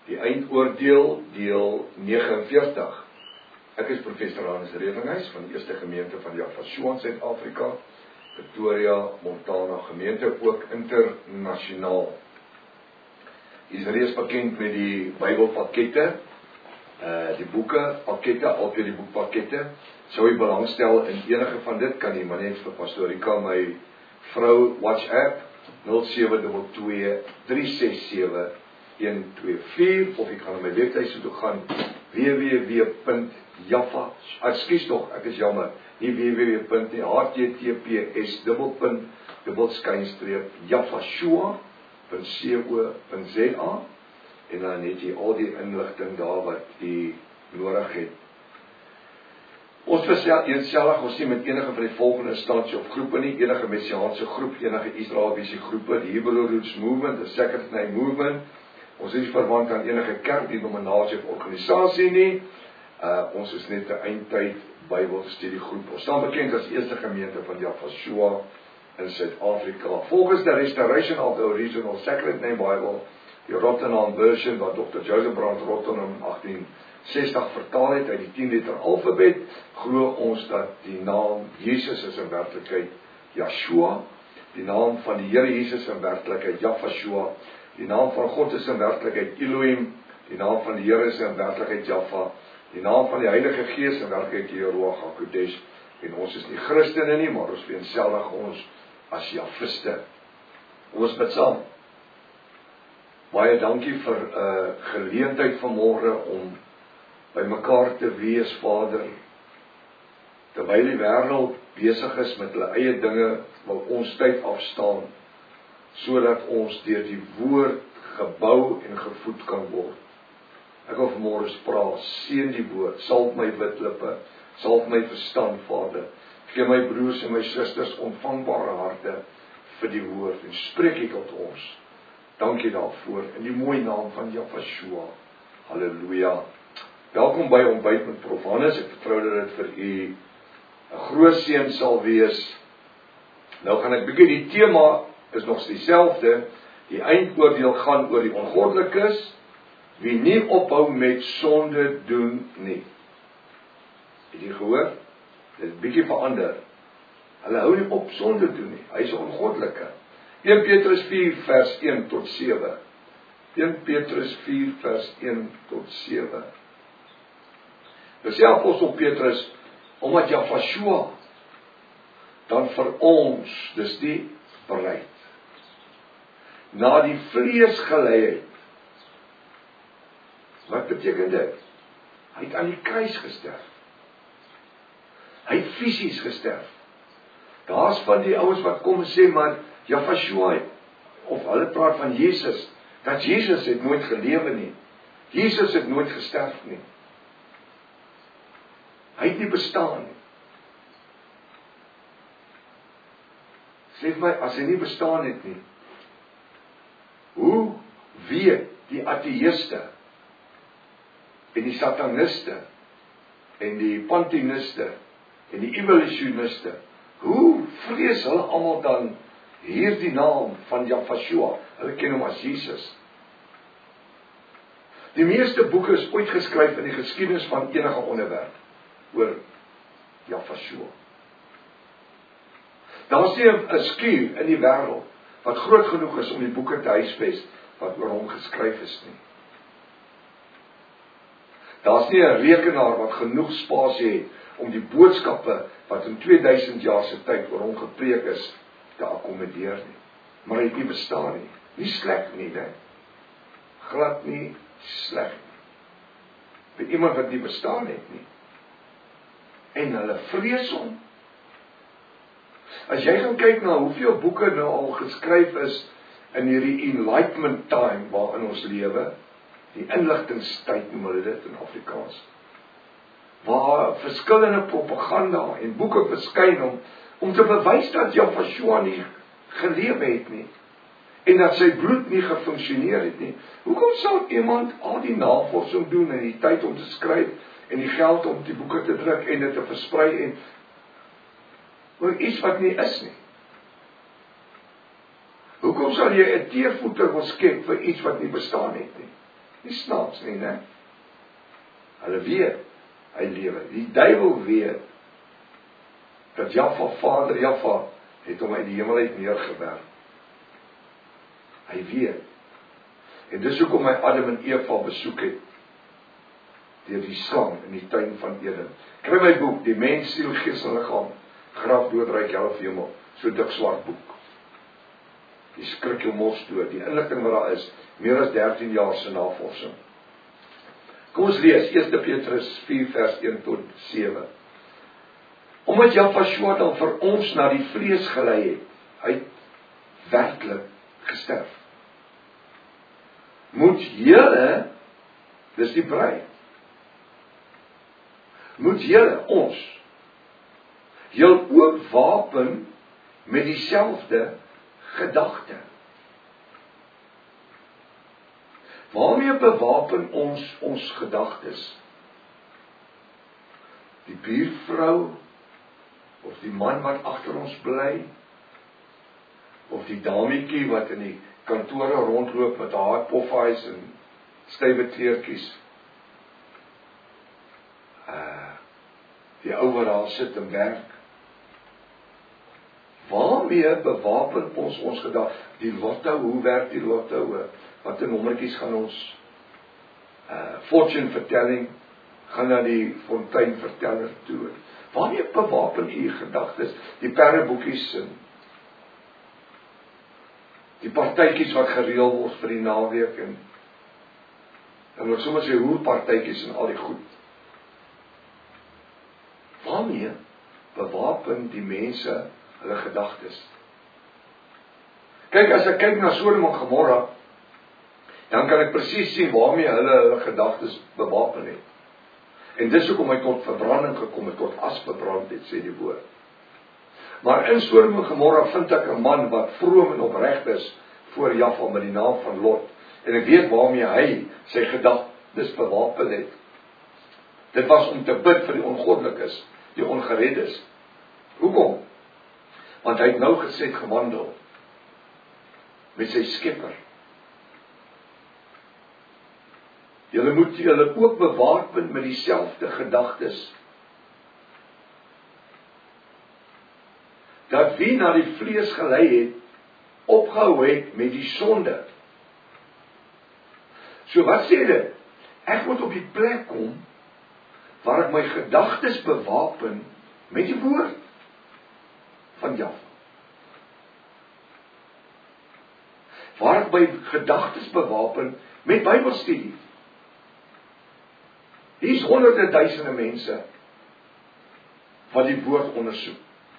Die eindoordeel, deel 49. Ek is professor Hans Revenhuis van die Eerste Gemeente van Jaffa in Suid-Afrika, Pretoria, Montana gemeente, ook internasionaal. Jy is reeds bekend met die Bybelpakkette, die boeke, pakkette, altyd die boekpakkette. Sou jy belangstel in enige van dit, kan jy maar net vir Pastorika, my vrou, WhatsApp, 0722-367-124, of ek gaan na my webtuis toe gaan, www.jaffa, ekskuus tog, ek is jammer, nie www.nie, https://jaffashua.co.za, en dan het jy al die inligting daar wat jy nodig het. Ons versellig ons nie met enige van die volgende instansie of groepe nie, enige messiaanse groep, enige Israelvisie groepe, die Hebrew Roots Movement, the Second Name Movement, ons is nie verwant aan enige kerk, denominasie of organisasie nie, ons is net 'n eindtyd Bybelstudiegroep, ons staan bekend as Eerste Gemeente van Jaffa in Suid-Afrika, volgens the Restoration of the Original Sacred Name Bible, die Rotterdam version, wat Dr. Joseph Brand Rotterdam in 1860 vertaal het uit die 10-letter alfabet, glo ons dat die naam Jesus is in werklikheid Yeshua, die naam van die Here Jesus in werklikheid Jaffashua, die naam van God is in werklikheid Elohim, die naam van die Here is in werklikheid Jaffa, die naam van die Heilige Gees in werklikheid Jehovah HaKodesh, en ons is nie Christene nie, maar ons vereenselwig ons as Jaffiste. Ons bid saam. Baie dankie vir geleentheid vanmôre om by mekaar te wees, Vader. Terwyl die wêreld besig is met hulle eie dinge, wil ons tyd afstaan, sodat ons deur die woord gebou en gevoed kan word. Ek wil vanmôre vra, seën die woord, salf my witlippe, salf my verstand, Vader. Gee my broers en my susters ontvangbare harte vir die woord, en spreek U tot ons. Dankie daarvoor, in die mooie naam van Jaffashua. Halleluja. Welkom by Ontbyt met Prof. Hannes, ek vertrou dat dit vir u 'n groot seën sal wees. Nou gaan ek bietjie, die tema is nog dieselfde, die eindoordeel gaan oor die ongoddelikes, wie nie ophou met sonde doen nie. Het jy gehoor? Dit is bietjie verander. Hulle hou nie op sonde doen nie, hy is 'n ongoddelike. 1 Petrus 4 vers 1 tot 7. 1 Petrus 4 vers 1 tot 7. Dis die apostel Petrus, omdat Jaffashua dan vir ons, dis die bereid, na die vlees gelei het. Wat beteken dit? Hy het aan die kruis gesterf. Hy het fisies gesterf. Daar's van die ouens wat kom en sê, maar Jaffashua, of hulle praat van Jesus, dat Jesus het nooit gelewe nie. Jesus het nooit gesterf nie. Hy het nie bestaan nie. Sê vir my, as hy nie bestaan het nie, hoe weet die ateïste, en die sataniste, en die pantheïste, en die evolutioniste, hoe vrees hulle almal dan hierdie naam van Jaffashua? Hulle ken hom as Jesus. Die meeste boeke is ooit geskryf in die geskiedenis van enige onderwerp oor Jaffashua. Daar is nie 'n skuur in die wêreld wat groot genoeg is om die boeke te huisves wat oor hom geskryf is nie. Daar is nie 'n rekenaar wat genoeg spasie het om die boodskappe wat in 2000 jaar se tyd oor hom gepreek is te akkommodeer nie. Maar hy het nie bestaan nie. Nie sleg nie, né? Glad nie sleg nie. Vir iemand wat nie bestaan het nie. En hulle vrees hom. As jy gaan kyk na hoeveel boeke nou al geskryf is in hierdie enlightenment time waarin ons lewe, die inligtingstyd noem hulle dit in Afrikaans, waar verskillende propaganda en boeke verskyn om te bewys dat Jaffashua nie gelewe het nie, en dat sy bloed nie gefunksioneer het nie. Hoekom sal iemand al die navorsing doen en die tyd om te skryf en die geld om die boeke te druk en dit te versprei en oor iets wat nie is nie? Hoekom sal jy 'n teervoeter wil skep vir iets wat nie bestaan het nie? Nie snaaks nie, né? Hulle weet, hy lewe. Die duiwel weet, dat Jaffa, vader Jaffa, het hom uit die hemel uit neergewerp. Hy weet. En dis hoekom hy Adam en Eva besoek het, deur die slang in die tuin van Eden. Kry my boek, Die Mens, Siel, Gees en Liggaam, Graf, Dood, Ryk, Hel of Hemel, so dik swart boek. Die skrik jou mos dood, die inligting wat daar is, meer as 13 jaar se navorsing. Kom ons lees, 1 Petrus 4 vers 1 tot 7. Omdat Jaffa dan vir ons na die vlees gelei het, hy het werklik gesterf. Moet julle, dis die bruid, moet julle ons, julle ook wapen met dieselfde gedagte. Waarmee bewapen ons gedagtes? Die buurvrou, of die man wat agter ons bly, of die dametjie wat in die kantore rondloop met haar poffies en stywe kleertjies. Die ou wat daar sit en werk. Waarmee bewapen ons gedagte? Die lotto, hoe werk die lotto? Wat 'n nommertjies gaan ons fortune vertelling gaan na die fontein verteller toe. Waarmee bewapen u gedagtes? Die perdeboekies en die partytjies wat gereël word vir die naweek en wat sommer sê hoerpartytjies en al die goed. Waarmee bewapen die mense hulle gedagtes? Kyk, as ek kyk na Sodom en Gomorra, dan kan ek presies sien waarmee hulle gedagtes bewapen het. En dis hoekom hy tot verbranding gekom het, tot as verbrand het, sê die woord. Maar in Sodom en Gomorra vind ek 'n man wat vroom en opreg is voor Jaffa met die naam van Lot. En ek weet waarmee hy sy gedagtes bewapen het. Dit was om te bid vir die ongoddelikes, die ongereddes. Hoekom? Want hy het nou gesed gewandel met sy Skepper. Julle moet julle ook bewapen met dieselfde gedagtes. Dat wie na die vlees gelei het, opgehou het met die sonde. So wat sê dit? Ek moet op die plek kom waar ek my gedagtes bewapen met die woord van Jaffa. Waar ek my gedagtes bewapen met Bybelstudie. Hier is honderde duisende mense wat die woord ondersoek.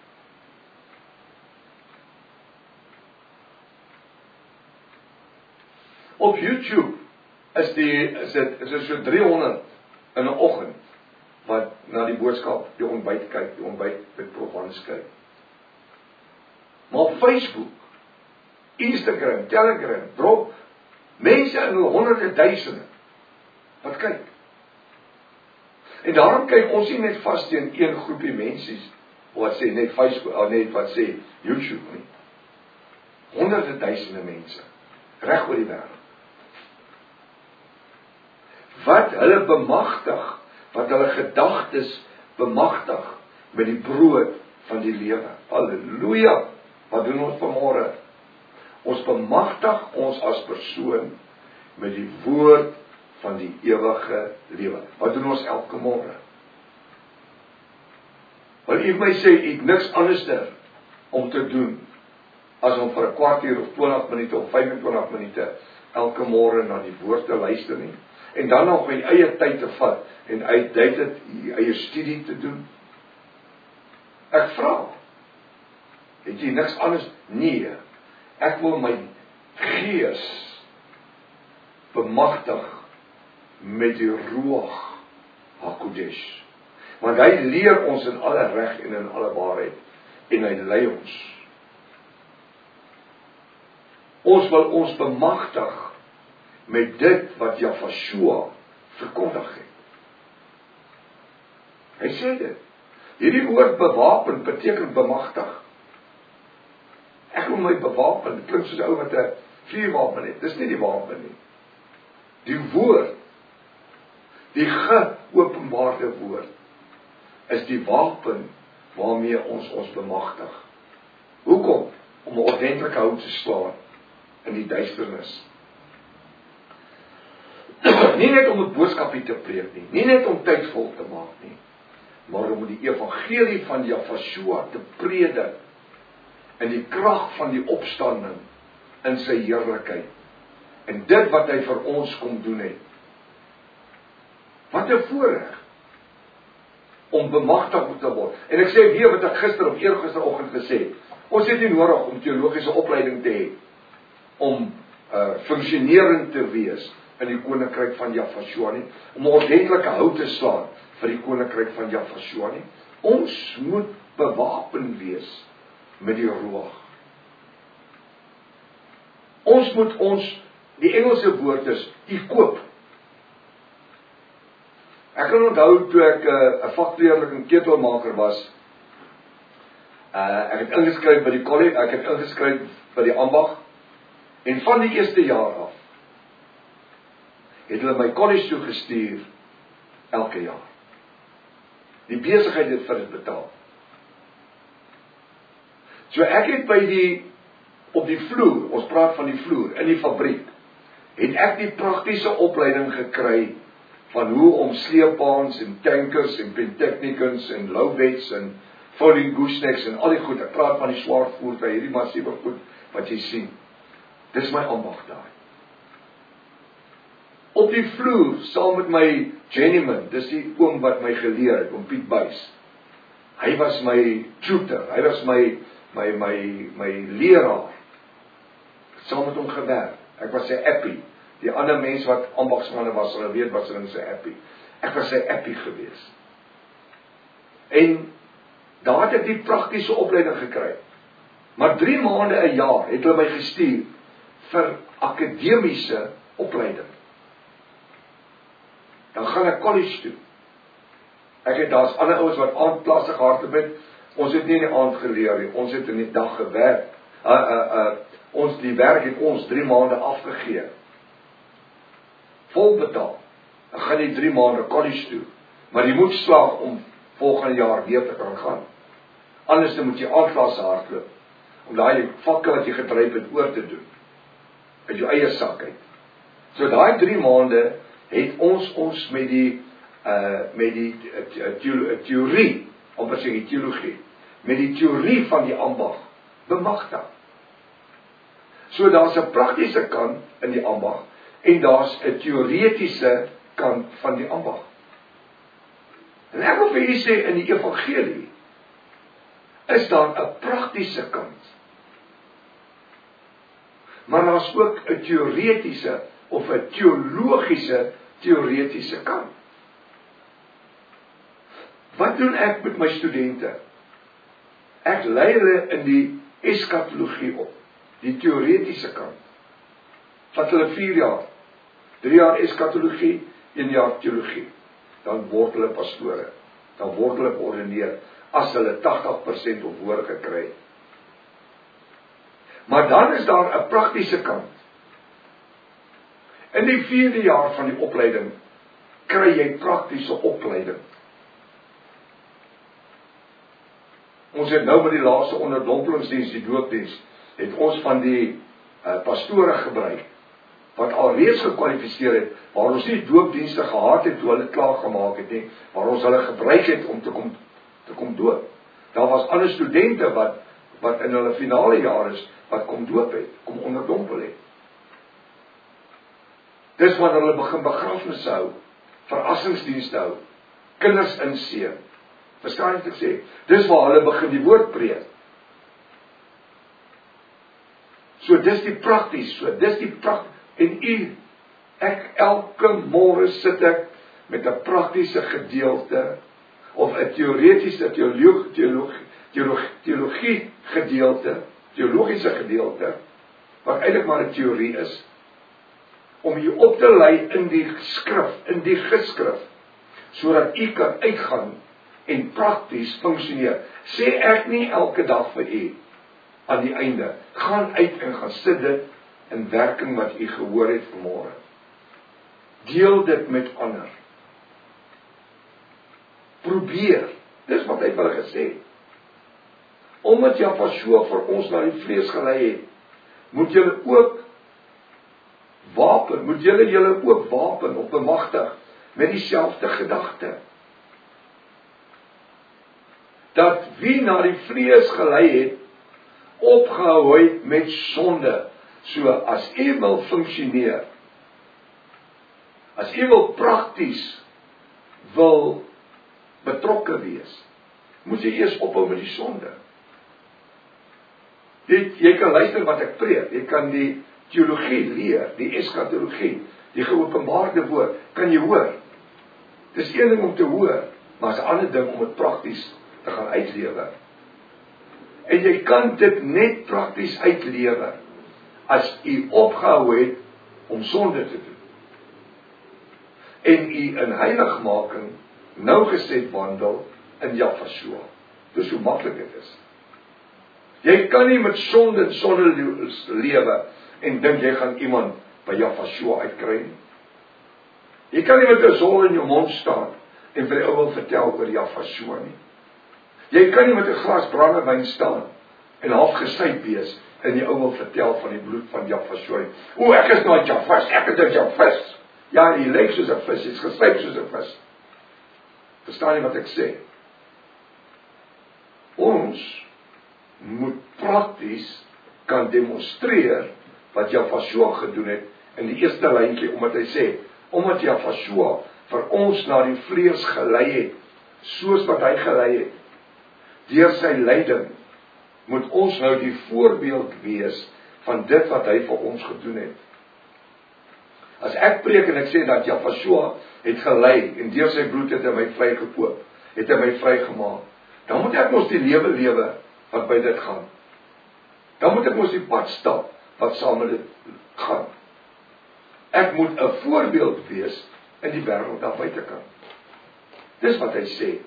Op YouTube is dit so 300 in 'n oggend wat na die boodskap, die ontbyt kyk, die ontbyt met Provence kyk. Maar op Facebook, Instagram, Telegram, drop mense in honderde duisende wat kyk. En daarom kyk ons nie net vas teen een groepie mensies wat sê net Facebook, of net wat sê YouTube nie. Honderde duisende mense reg oor die wêreld. Wat hulle bemagtig, wat hulle gedagtes bemagtig met die brood van die lewe. Halleluja! Wat doen ons vanmôre? Ons bemagtig ons as persoon met die woord van die ewige lewe. Wat doen ons elke môre? Want u my sê, u het niks anderster om te doen as om vir 'n kwartier of 20 minute of 25 minute elke môre na die woord te luister nie. En dan nog my eie tyd te vat en uit dit eie studie te doen. Ek vra, het jy niks anders? Nee, ek wil my gees bemagtig met die Ruach HaKodesh. Want hy leer ons in alle reg en in alle waarheid en hy lei ons. Ons wil ons bemagtig met dit wat Jaffa verkondig het. Hy sê dit. Hierdie woord bewapen beteken bemagtig. Ek wil my bewapen, dit klink soos 'n ou wat 'n vuurwapen het. Dis nie die wapen nie. Die woord, die geopenbaarde woord, is die wapen waarmee ons bemagtig. Hoekom? Om 'n ordentlike hout te slaan in die duisternis. Nie net om 'n boodskapie te preek nie, nie net om tyd vol te maak nie, maar om die evangelie van Yeshua te predik in die krag van die opstanding in sy heerlikheid. En dit wat hy vir ons kom doen het. Wat 'n voorreg om bemagtig te word. En ek sê weer wat ek gister of eergisteroggend gesê het. Ons het nie nodig om teologiese opleiding te hê om funksionerend te wees in die koninkryk van Yeshua nie, om 'n ordentlike hout te slaan vir die koninkryk van Yeshua nie. Ons moet bewapen wees met die ruach. Ons moet die Engelse woord is equip. Ek kan onthou toe ek 'n vakleerling en ketelmaker was, ek het ingeskryf by die college, ek het ingeskryf by die ambag, en van die eerste jaar af het hulle my college toe gestuur elke jaar. Die besigheid het vir dit betaal. So ek het op die vloer, ons praat van die vloer, in die fabriek, het ek die praktiese opleiding gekry van hoe om sleepwaens en tankers en pentechnicons en lowbeds en folding goosenecks en al die goed. Ek praat van die swaar voertuie, hierdie massiewe goed wat jy sien. Dis my ambag daai. Op die vloer, saam met my journeyman, dis die oom wat my geleer het, oom Piet Buys. Hy was my tutor, hy was my leraar. Saam met hom gewerk. Ek was sy appie. Die ander mens wat ambagsmanne was, hulle weet wat hulle sy appie. Ek was sy appie gewees. En daar het ek die praktiese opleiding gekry. Maar 3 maande 'n jaar het hulle my gestuur vir akademiese opleiding. Dan gaan ek college toe. Daar's ander ouens wat aandklasse gehardloop het. Ons het nie in die aand geleer nie. Ons het in die dag gewerk. Die werk het ons 3 maande afgegee. Vol betaal. Dan gaan jy 3 maande college toe. Maar jy moet slaag om volgende jaar weer te kan gaan. Anders dan moet jy aandklasse hardloop. Om daai vakke wat jy gedryf het oor te doen. Uit jou eie sak uit. So daai 3 maande het ons met die teorie, amper sê die teologie, met die teorie van die ambag bemagtig. So daar's 'n praktiese kant in die ambag en daar's 'n teoretiese kant van die ambag. En ek wil vir julle sê in die evangelie is daar 'n praktiese kant. Maar daar's ook 'n teoretiese of 'n teoretiese kant. Wat doen ek met my studente? Ek lei hulle in die eskatologie op, die teoretiese kant. Vat hulle 4 jaar, 3 jaar eskatologie, 1 jaar teologie. Dan word hulle pastore, dan word hulle geordineer, as hulle 80% op woord gekry het. Maar dan is daar 'n praktiese kant. In die 4de jaar van die opleiding, kry jy praktiese opleiding. Ons het nou met die laaste onderdompelingsdiens, die doopdiens, het ons van die pastore gebruik, wat alreeds gekwalifiseer het, waar ons nie doopdienste gehad het, toe hulle klaar gemaak het nie, waar ons hulle gebruik het om te kom doop. Daar was ander studente wat in hulle finale jaar is, wat kom doop het, kom onderdompel het. Dis wanneer hulle begin begrafnisse hou, verrassingsdienste hou, kinders inseën. Verstaan jy wat ek sê? Dis waar hulle begin die woord preek. So dis die prakties, en elke môre sit ek met 'n praktiese gedeelte, of 'n teoretiese teologiese gedeelte, wat eintlik maar 'n teorie is, om jy op te lei in die skrif, in die geskrif, sodat jy kan uitgaan en prakties funksioneer. Sê ek nie elke dag vir u aan die einde, gaan uit en gaan sit dit in werking wat u gehoor het vanmôre. Deel dit met ander. Probeer. Dis wat hy vir hulle gesê het. Omdat Jahweh vir ons na die vlees gelei het, moet julle ook wapen of bemagtig met dieselfde gedagte. Dat wie na die vlees gelei het, opgehou het met sonde. So as u wil funksioneer, as u wil prakties betrokke wees, moet jy eers ophou met die sonde. Jy kan luister wat ek preek, jy kan die teologie leer, die eskatologie, die geopenbaarde woord, kan jy hoor. Dis een ding om te hoor, maar is 'n ander ding om dit prakties te gaan uitlewe. En jy kan dit net prakties uitlewe, as u opgehou het om sonde te doen. En u in heiligmaking nougeset wandel in Jahweh. Dis hoe maklik dit is. Jy kan nie met sonde lewe en dink jy gaan iemand by Jahweh uitkry nie. Jy kan nie met 'n sol in jou mond staan en vir die ou wil vertel oor Jahweh nie. Jy kan nie met 'n glas brandewyn staan en half gesuip wees en die ou wil vertel van die bloed van Jahweh. O, ek is nou Jahweh, ek is Jahweh. Ja, jy lyk soos 'n vis, jy's gesuip soos 'n vis. Verstaan jy wat ek sê? Ons moet prakties kan demonstreer wat Jahweh gedoen het in die eerste lyntjie, omdat hy sê, omdat Jahweh vir ons na die vlees gelei het, soos wat hy gelei het, deur sy lyding, moet ons nou die voorbeeld wees van dit wat hy vir ons gedoen het. As ek preek en ek sê dat Jahweh het gelei en deur sy bloed het hy my vrygekoop, het hy my vrygemaak, dan moet ek mos die lewe wat by dit gaan. Dan moet ek mos die pad stap wat saam met dit gaan. Ek moet 'n voorbeeld wees in die wêreld daar buitekant. Dis wat hy sê.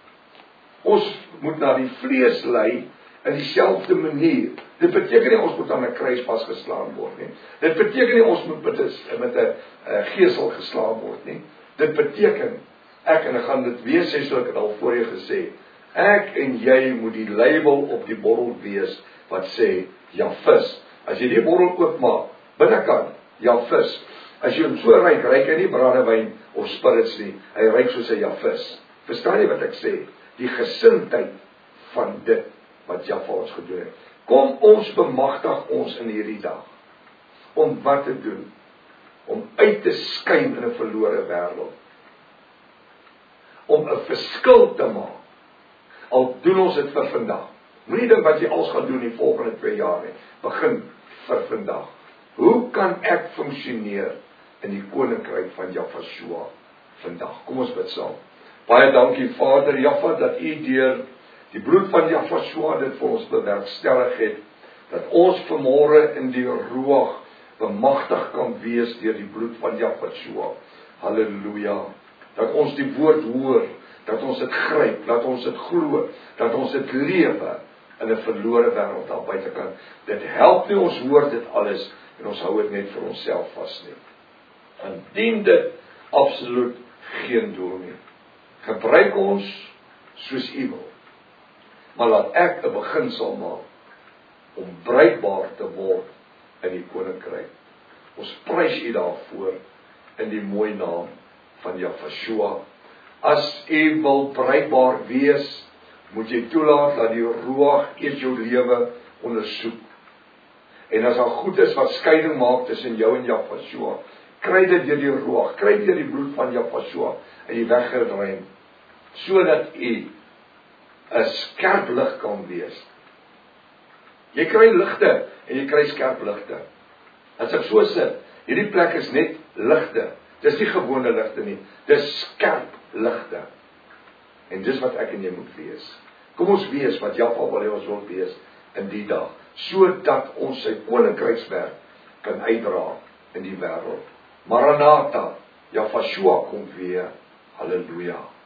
Ons moet na die vlees lei in dieselfde manier. Dit beteken nie ons moet aan 'n kruis vasgeslaan word nie. Dit beteken nie ons moet met 'n gesel geslaan word nie. Dit beteken, en ek gaan dit weer sê soos ek het al voorheen gesê, ek en jy moet die label op die bottel wees wat sê Jahweh. As jy die bottel oopmaak, binnekant Jahweh. As jy hom so ryk hy nie brandewyn of spirits nie. Hy ryk soos 'n Jahweh. Verstaan jy wat ek sê? Die gesindheid van dit wat Jahweh ons gedoen het. Kom ons bemagtig ons in hierdie dag om wat te doen? Om uit te skyn in 'n verlore wêreld. Om 'n verskil te maak. Al doen ons dit vir vandag. Moenie dink wat jy als gaan doen die volgende 2 jaar nie. Begin vir vandag. Hoe kan ek funksioneer in die koninkryk van Jahweh vandag? Kom ons bid saam. Baie dankie Vader Jahweh dat u deur die bloed van Jahweh dit vir ons bewerkstellig het, dat ons vanmôre in die ruach bemagtig kan wees deur die bloed van Jahweh. Halleluja. Dat ons die woord hoor, dat ons dit gryp, dat ons dit glo, dat ons dit lewe in 'n verlore wêreld daar buitekant. Dit help nie ons hoor dit alles en ons hou dit net vir onsself vas nie. En dien dit absoluut geen doel nie. Gebruik ons soos u wil. Maar laat ek 'n beginsel maak om bruikbaar te word in die koninkryk. Ons prys u daarvoor in die mooi naam van Jahweh. As u wil bruikbaar wees, moet jy toelaat dat die ruach eers jou lewe ondersoek. En as daar goed is wat skeiding maak tussen jou en Jahweh, kry dit deur die ruach, kry dit deur die bloed van Jahweh en jy weggeruim, sodat u 'n skerp lig kan wees. Jy kry ligte en jy kry skerp ligte. As ek so sit, hierdie plek is net ligte. Dis nie gewone ligte nie, dis skerp ligte. En dis wat ek en jy moet wees. Kom ons wees wat Jahweh wil hê ons wil wees in die dag, sodat ons sy koninkrykswerk kan uitdra in die wêreld. Maranatha, Jahweh kom weer. Halleluja.